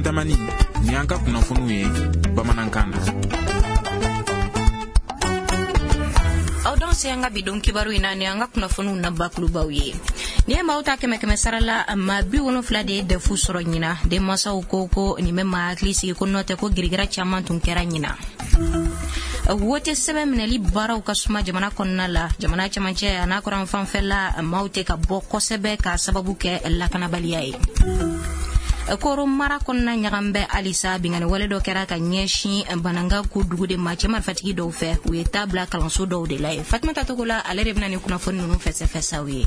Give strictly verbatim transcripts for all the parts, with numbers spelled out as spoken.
Studio Tamani ni an ka kunnafoniw ye bamanankan na. Aw don se anga bidon kibaru ina ni anga kunnafoniw na baklubaw ye. Ni ma uta keme keme sarala ma bi wono fla de de fu soro nyina de masa ukoko ni me ma klisi ko note ko girgira chaman tun kera nyina. Wote sebe mineli bara ukasuma jamana konna la jamana chamanche anakora mfanfela maute ka boko sebe ka sababu ke la kanabaliai. Koro mara konna nyagambe alisa bingani wale do kera ka nyeshi bananga ku dugude mache marfatigi do fe we tabla kalanso do de lai Fatma Tatokola alerebna ni kuna fonu no fese fesa we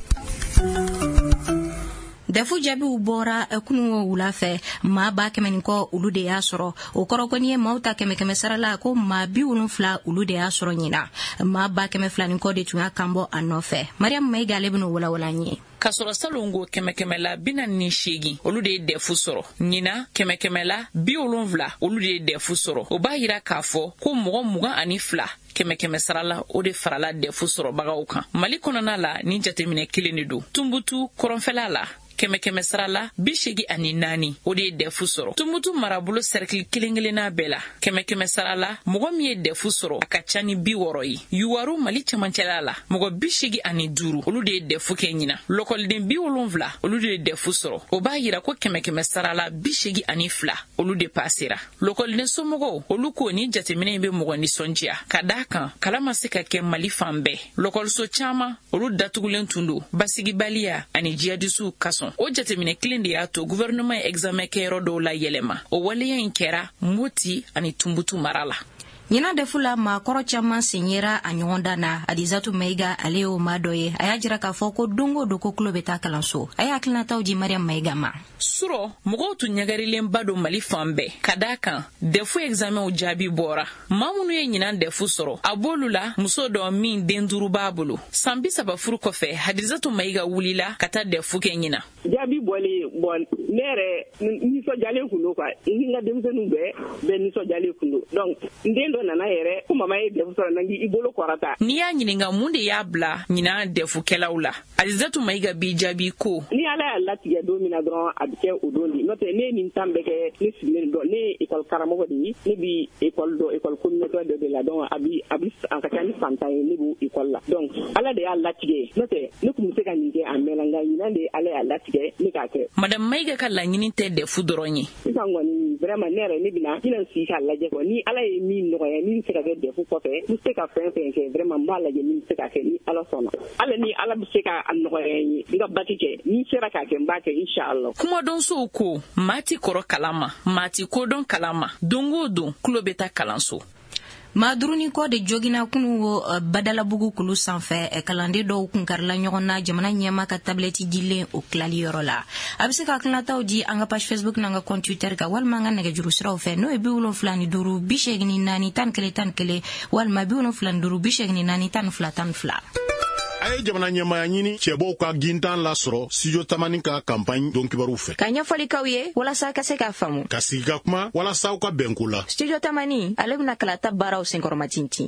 Defu jabi ubora kunu wula fe ma ba kemeni ko ulude ya soro o koro ko ni mauta keme keme sarala ko ma bi wunu fla ulude ya soro nyina ma ba keme fla ni ko de tunga kambo anofe Mariam Maiga lebno wala wala nyi kasoro salongo keme keme la bina ni shegi olude defu soro nyina keme keme la bi olonvla olude defu soro o ba yira kafo ko mogo muga ani fla keme keme sarala o de farala defu soro baga ukan mali konana la ni jatemine kilini do tumbutu koronfela la keme keme sarala bishegi ani nani o de defu soro tumutu marabulo cercle kilingelena bela keme keme sarala mogo mi defu soro akachani bi woroi yuwaru mali chamancelala mogo bishegi ani duru olu de defu kenyina lokol den bi wolonvla olu de defu soro o ba yira ko keme keme sarala bishegi ani fla olu de pasira lokol den somogo olu ko ni jatemine be mogo ni sonjia kadaka kala masika ke mali fambe lokol so chama olu datugulen tundu basigi balia ani jiadisu kaso o jatemine klindi ya to gouvernement examen kero do la yelema o wale ya inkera moti ani tumbutu marala Nyina defula ma koro chama senyera anyonda na Adizatu Maiga aleo madoye ayajira ka foko dongo doko klobeta kalanso aya klina uji Mariam Maiga ma suro mugo tu nyagarilen bado mali fambe kadaka defu examen o jabi bora mamunu ye nyina defu soro abolula muso do min denduru babulu sambi sabafuru kofe Adizatu Maiga wulila kata defu ke nyina jabi bole bon nere ni so jale kuno kwa inga demsenu be be ni so jale kuno donc ndendo nana yere kuma mai defu soro nangi ibolo kwarata ni ya nyininga munde ya bla nyina defu kelaula Adizatu Maiga bi jabi ko ni ala Allah tiya domina dron abike odondi note ne ni tambeke ni simen do ne école karamo di ni bi école do école communautaire de la don abi abi ankatani santa ni bu école la donc ala de Allah tiye note ne kumuse ka nyinge amelanga yina de ala Allah tiye ni ka ke Madame Maiga kala nyini te defu doronyi isango ni vraiment nere ni bina kila si ka laje ko ni ala e mi no ya ni se ka ke defu ko fe ni se ka fe fe ke vraiment mala je ni se ka ke ni ala sona ala ni ala bi se ka an no ya ni nga batike ni sera ka ke mbake inshallah kuma don so ko mati koro kalama mati ko don kalama dongo don klobeta kalanso Madruni ko de jogina kunu wo uh, badala bugu kulu sanfɛ e kalande do kunkarla ɲɔgɔnna jamana ɲɛma ka tableti dilen o kilali yɔrɔ la a bɛ se ka kilataw di an ka page Facebook n'an ka compte Twitter ka walima an ka nɛgɛjuru siraw fɛ n'o ye bi wolonfila ni duuru bi seegin ni naani tan kelen tan kelen walima bi wolonfila ni duuru bi seegin ni naani tan fila tan fila Aye jamana ɲɛmaya ɲini cɛbɔw ka gintan lasɔrɔ Studio Tamani ka campagne don kibaru fɛ ka ɲɛfɔli k'aw ye walasa ka se ka faamu ka sigi ka kuma walasa aw ka bɛnko la Studio Tamani ale bɛna kalata baaraw senkɔrɔma tintin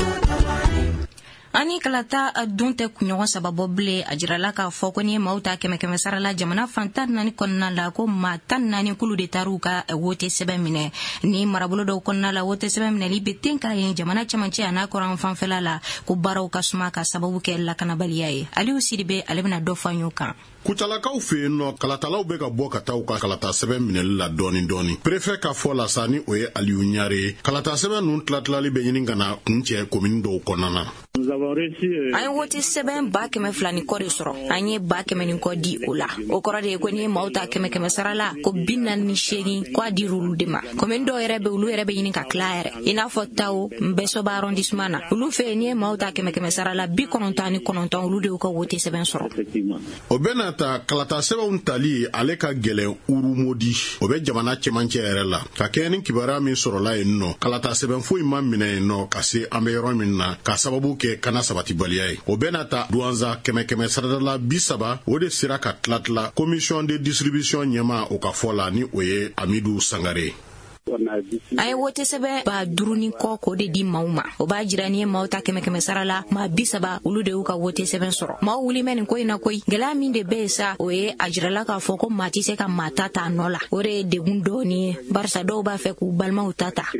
Ani kalata donte kunɲɔgɔn sababɔ bile a jirala k'a fɔ ko ni maaw ta kɛmɛ kɛmɛ sara la jamana fan tan naani kɔnɔna la ko maa tan naani kulu de taar'u ka wote sɛbɛn minɛ ni marabolo dɔw kɔnɔna la wote sɛbɛn minɛli bɛ ten k'a ye jamana cɛmancɛ a n'a kɔrɔn fanfɛla la ko baaraw ka suma ka sababu kɛ lakanabaliya ye Aliou Sidibe ale bɛna dɔ fɔ an y'o kan Kutalakaw fɛ yen nɔ kalatalaw bɛ ka bɔ ka taa u ka kalata sɛbɛn minɛli la dɔɔni dɔɔni préfet ka fɔ la sa ni o ye Aliou Ɲare ye kalata sɛbɛn ninnu tilatilali bɛ ɲini ka na kun cɛ commune dɔw kɔnɔna na an ye wote sɛbɛn ba kɛmɛ fila ni kɔ de sɔrɔ an ye ba kɛmɛ ni kɔ di o la o kɔrɔ de ye ko ni maaw ta kɛmɛ kɛmɛ sara la ko bi naani ni seegin ko a dir'u olu de ma commune dɔw yɛrɛ bɛ olu yɛrɛ bɛ ɲini ka tila yɛrɛ i n'a fɔ Tawo Mbɛsoba arrondissement na olu fɛ ni ye maaw ta kɛmɛ kɛmɛ sara la bi kɔnɔntɔn ani kɔnɔntɔn olu de y'u ka wote sɛbɛn sɔrɔ o bɛna ta kalata sɛbɛnw tali ale ka gɛlɛn urumodi o bɛ jamana cɛmancɛ yɛrɛ la ka kɛ ni kibaruya min sɔrɔla yen nɔ kalata sɛbɛn foyi ma minɛ yen nɔ ka se an bɛ yɔrɔ min na ka sababu kɛ kana sabatibaliya ye o bɛna ta duwanza kɛmɛ kɛmɛ saradala bi saba o de sera ka tilatila commission de distribution ɲɛma o ka fɔ la ni o ye Amidou Sangare a ye wote sɛbɛ ba duuru ni kɔ k'o de di maaw ma o b'a jira ni ye maaw ta kɛmɛ kɛmɛ sara la maa bi saba olu de y'u ka wote sɛbɛn sɔrɔ maaw wuli mɛ nin ko in na koyi gɛlɛya min de bɛ yen sa o ye a jirala k'a fɔ ko maa tɛ se ka maa ta ta nɔ la o de ye degun dɔɔni ye barisa dɔw b'a fɛ k'u balimaw ta ta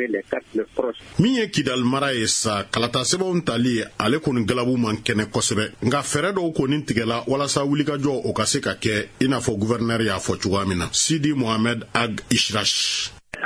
min ye Kidal mara ye sa kalata sɛbɛnw tali ale kɔni galabu man kɛnɛ kosɛbɛ nka fɛɛrɛ dɔw kɔni tigɛla walasa wulikajɔ o ka se ka kɛ i n'a fɔ guvɛrnɛri y'a fɔ cogoya min na Sidi Mohamed Ag Ishrash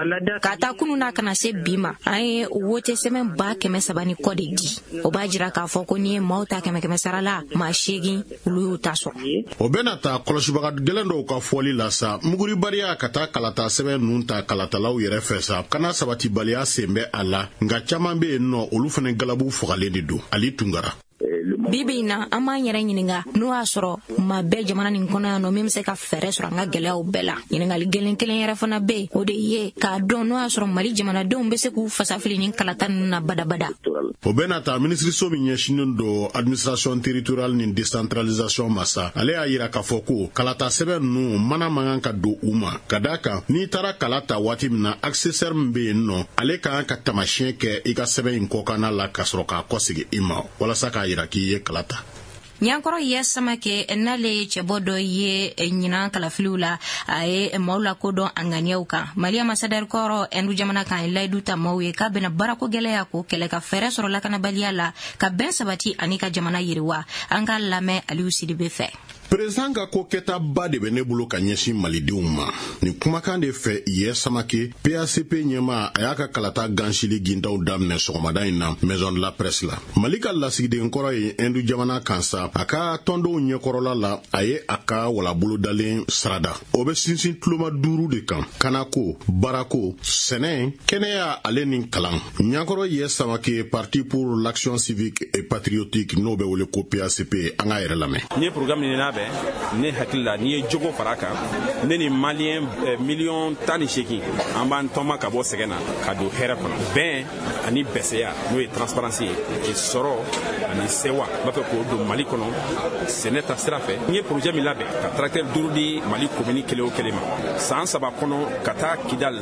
ka taa kunu n'a kana se bi ma an ye wote sɛbɛn ba kɛmɛ saba ni kɔ de di o b'a jira k'a fɔ ko ni ye maaw ta kɛmɛ kɛmɛ sara la maa seegin olu y'u ta sɔrɔ o bɛna ta kɔlɔsibaga gɛlɛn dɔw ka fɔli la sa muguribaliya ka taa kalata sɛbɛn ninnu ta kalatalaw yɛrɛ fɛ sa kana sabatibaliya sen bɛ a la nka caman bɛ yen nɔ olu fana galabu fagalen de don Ali Tungara bibi na an b'an yɛrɛ ɲininga n'o y'a sɔrɔ maa bɛɛ jamana nin kɔnɔ yan nɔ min bɛ se ka fɛɛrɛ sɔrɔ an ka gɛlɛyaw bɛɛ la ɲiningali gɛlɛn kelen yɛrɛ fana bɛ yen o de ye k'a dɔn n'o y'a sɔrɔ Mali jamanadenw bɛ se k'u fasafili ni kalata ninnu na badabada o bɛna ta minisiriso min ɲɛsinen don administration territoriale ni décentralisation ma sa ale y'a yira k'a fɔ ko kalata sɛbɛn ninnu mana man kan ka don u ma ka d'a kan n'i taara kala ta waati min na accessoire min bɛ yen nɔ ale ka kan ka tamasiyɛn kɛ i ka sɛbɛn in kɔkanna la ka sɔrɔ k'a kɔsegi i ma walasa k'a yira k'i ye kalata Nyankoro ye samake nale cɛbɔ dɔ ye ɲinan kalafiliw la a ye maaw la kodɔn a ŋaniyaw kan Mali ambassadeur kɔrɔ Endu jamana kan layidu ta maaw ye k'a bɛna baarako gɛlɛya ko kɛlɛ ka fɛɛrɛ sɔrɔ lakanabaliya la ka bɛn sabati ani ka jamana yiriwa an ka lamɛn Aliou Sidibe fɛ Président ka ko kɛta ba de bɛ ne bolo ka ɲɛsin malidenw ma ni kumakan de fɛ ye samake P A C P ɲɛma a y'a ka kalata gansili gintaw daminɛ sɔgɔmada in na Maison de la Presse la Mali ka lasigiden kɔrɔ ye Endu jamana kan sa a ka tɔndenw ɲɛkɔrɔla la a ye a ka walabolo dalen sarada o bɛ sinsin tuloma duuru de kan kanako barako sɛnɛ kɛnɛya ale ni kalan ɲakɔrɔ ye samake Parti pour l'action civique et patriotique n'o bɛ wele ko P A C P an ka yɛrɛ lamɛn ni programme ni na ne hakilila ni ye jogo fara kan ne ni malien million tan ni seegin an b'an tɔma ka bɔ sɛgɛn na ka don hɛrɛ kɔnɔ bɛn ani bɛsɛya n'o ye transparency ye sɔrɔ ani sewa b'a fɛ k'o don Mali kɔnɔ sɛnɛ ta sira fɛ n ye projet min labɛn ka tracteur duuru di Mali commune kelen o kelen ma san saba kɔnɔ ka taa Kidal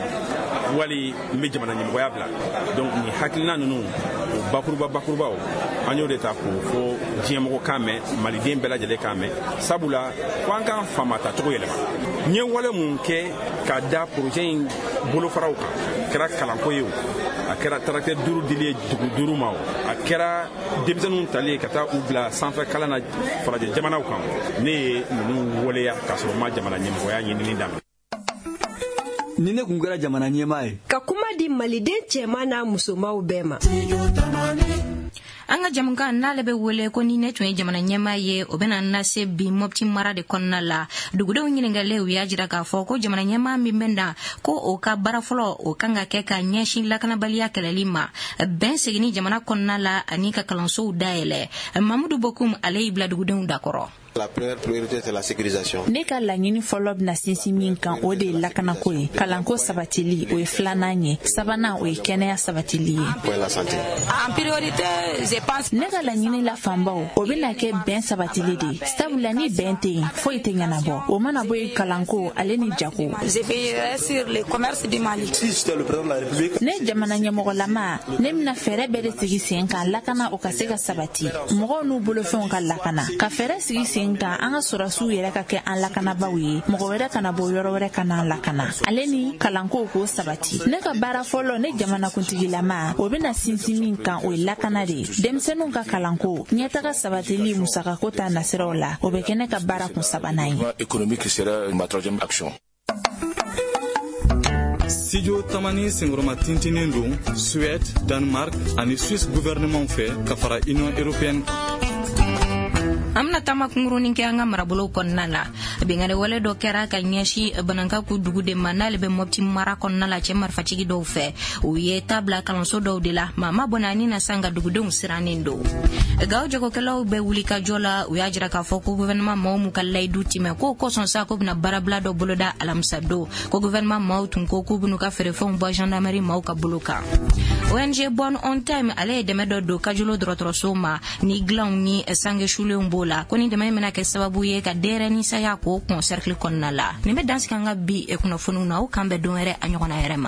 wali n bɛ jamana ɲɛmɔgɔya bila donc ni hakilina ninnu o bakuruba bakurubaw an y'o de ta k'o fɔ diɲɛmɔgɔ kan mɛn maliden bɛɛ lajɛlen kan mɛn sabula ko an k'an faama ta cogo yɛlɛma n ye wale mun kɛ ka da projet in bolofaraw kan kɛra kalanko ye o a kɛra tracteur duuru dili ye dugu duuru ma o a kɛra denmisɛnninw tali ye ka taa u bila sanfɛ kalan na farajɛ jamanaw kan ne ye ninnu waleya k'a sɔrɔ ma jamana ɲɛmɔgɔya ɲinini daminɛ ni ne kun kɛra jamana ɲɛmaa ye ka kuma di maliden cɛman n'a musomaw bɛɛ ma an ka jamukan n'ale bɛ wele ko ni ne tun ye jamana ɲɛmaa ye o bɛna na se bi Mopti mara de kɔnɔna la dugudenw ɲininkaliw y'a jira k'a fɔ ko jamana ɲɛmaa min bɛ na ko o ka baara fɔlɔ o kan ka kɛ ka ɲɛsin lakanabaliya kɛlɛli ma bɛn segini jamana kɔnɔna la ani ka kalansow dayɛlɛ Mamudu Bokum ale y'i bila dugudenw dakɔrɔ La première priorité c'est la sécurisation. Ne ka laɲini fɔlɔ bɛna sinsin min kan o de ye lakanako ye kalanko sabatili o ye filanan ye sabanan o ye kɛnɛya sabatili ye Pour la santé. En priorité je pense ne ka laɲini la fanbaw o bɛna kɛ bɛn sabatili de ye sabula ni bɛn tɛ yen foyi tɛ ɲɛnabɔ o mana bɔ ye kalanko ale ni jago je veillerai sur le commerce du Mali. Si j'étais le président de la République ne jamana ɲɛmɔgɔlama ne bɛna fɛɛrɛ bɛɛ de sigi sen kan lakana o ka se ka sabati mɔgɔw n'u bolofɛnw ka lakana ka fɛɛrɛ sigi sen kan an ka sɔrɔsiw yɛrɛ ka kɛ an lakanabaw ye mɔgɔ wɛrɛ kana bɔ yɔrɔ wɛrɛ kana an lakana ale ni kalanko k'o sabati ne ka baara fɔlɔ ne jamanakuntigilama o bɛna sinsin min kan o ye lakana de ye denmisɛnninw ka kalanko ɲɛtaga sabatili musakako ta nasiraw la o bɛ kɛ ne ka baara kun sabanan ye économique sera ma troisième action. Studio Tamani Singoroma tintinin don Suède, Danemark ani Suisse gouvernement fɛ ka fara Union européenne amna tama kungurunin ke anga marabolo konna la bingare wale do kera ka nyashi bananka ku dugu de manale be Mopti mara konna la che marfachigi do fe o ye tabla kalanso do de la mama bonani na sanga dugu de siranin do gawo jago kala be wuli ka jola o ya jira ka fo ko gouvernement maw mu kallay duti me ko ko son sa ko na barabla do boloda alamsa do ko gouvernement maw tun ko ku bunu ka fere fon bo gendarmerie maw ka boloka O N G Born on Time ale de medo do kajulo drotro soma ni glaw ni sange shule mbola koni de mena ke sababu ye ka dere ni saya ko kon cercle konnala ni be dansi kanga bi e kuno funu na o kambe do ere anyona erema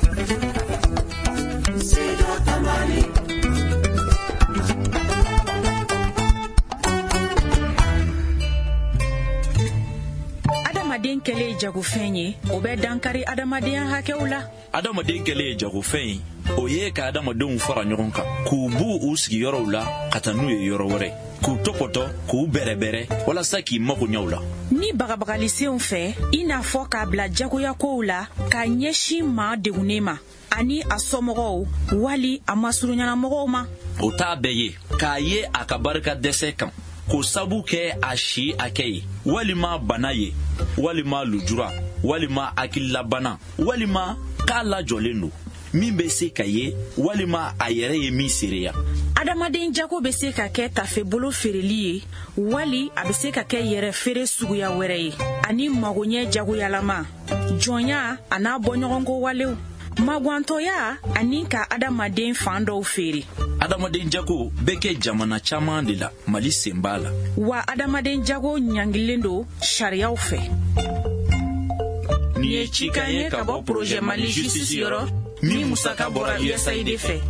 adamaden kɛlen jagofɛn ye o bɛ dankari adamadenya hakɛw la. adamaden kɛlen jagofɛn o ye ka adamadenw fara ɲɔgɔn kan k'u b'u u sigiyɔrɔw la ka taa n'u ye yɔrɔ wɛrɛ k'u tɔpɔtɔ k'u bɛrɛbɛrɛ walasa k'i mago ɲɛ u la. ni bagabagalisenw fɛ i n'a fɔ k'a bila jagoya kow la k'a ɲɛsin maa degunnen ma ani a somɔgɔw wali a masuruɲanamɔgɔw ma. o t'a bɛɛ ye k'a ye a ka barika dɛsɛ kan k'o sabu kɛ a si hakɛ ye walima bana ye walima lujura walima hakililabana walima k'a lajɔlen don min bɛ se ka ye walima a yɛrɛ ye min seereya. adamaden jago bɛ se ka kɛ tafebolo feereli ye wali a bɛ se ka kɛ yɛrɛ feere suguya wɛrɛ ye ani magoɲɛ jagoyalama jɔnya a n'a bɔɲɔgɔnko walew magwantɔya ani ka adamaden fan dɔw feere. adamaden jago bɛ kɛ jamana caman de la mali sen b'a la. wa adamaden jago ɲangilen don sariyaw fɛ. nin ye cikan ye ka bɔ projet mali justice yɔrɔ min musaka bɔra U S A I D fɛ.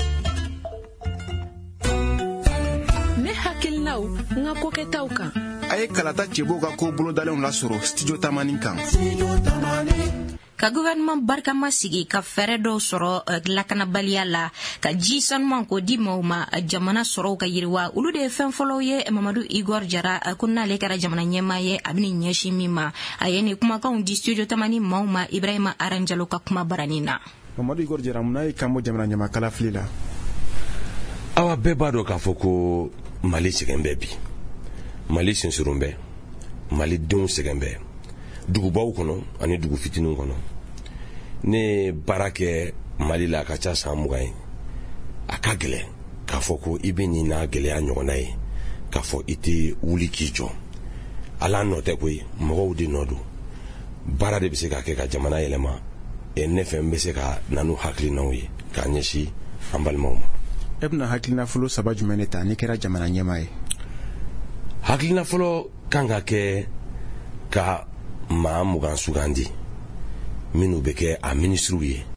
ne hakilinaw n ka kokɛtaw kan. a ye kalata cɛbɔw ka ko bolodalenw lasɔrɔ studio tamani kan. ka gouvernement barikama sigi ka fɛɛrɛ dɔw sɔrɔ uh, lakanabaliya la ka ji sanuman ko di maaw ma uh, jamana sɔrɔw ka yiriwa olu de ye fɛn fɔlɔw ye. Mamadu Igor Jara uh, ko n'ale kɛra jamana ɲɛmaa ye a bɛna ɲɛsin min ma a ye nin kumakanw di studio tamani maaw ma Ibrahima Aranjalo ka kuma baranin na. Mamadu Igor Jara mun ye kan bɔ jamana ɲamakala fili la. awa bɛɛ b'a dɔn k'a fɔ ko Mali sɛgɛn bɛ bi Mali sinsurun bɛ Mali denw sɛgɛn bɛ dugubaw kɔnɔ ani dugu fitininw kɔnɔ. ne baara kɛ Mali la ka ca san mugan ye a ka gɛlɛn k'a fɔ ko i bɛ nin n'a gɛlɛya ɲɔgɔnna ye k'a fɔ i tɛ wuli k'i jɔ. ala nɔ tɛ koyi mɔgɔw de nɔ don. baara de bɛ se ka kɛ ka jamana yɛlɛma ne fɛ n bɛ se ka na n'u hakilinaw ye k'a ɲɛsin an balimaw ma. e bɛna hakilina fɔlɔ saba jumɛn de ta n'i kɛra jamana ɲɛmaa ye. hakilina fɔlɔ kan ka kɛ ka maa mugan sugandi minnu bɛ kɛ a minisiriw ye